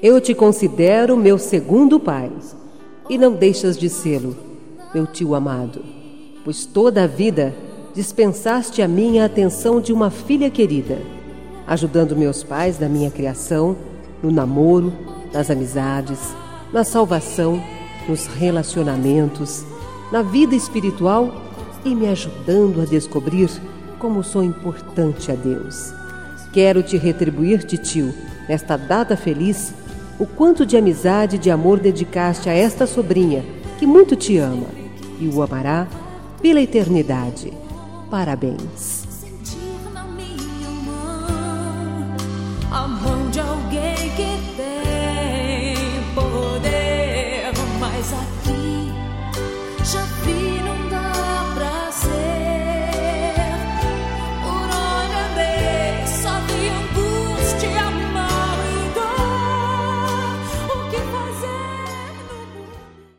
Eu te considero meu segundo pai, e não deixas de sê-lo, meu tio amado, pois toda a vida dispensaste a minha atenção de uma filha querida, ajudando meus pais na minha criação, no namoro, nas amizades, na salvação, nos relacionamentos, na vida espiritual e me ajudando a descobrir como sou importante a Deus. Quero te retribuir, titio, nesta data feliz, o quanto de amizade e de amor dedicaste a esta sobrinha, que muito te ama e o amará pela eternidade. Parabéns. Sentir na minha mão amor.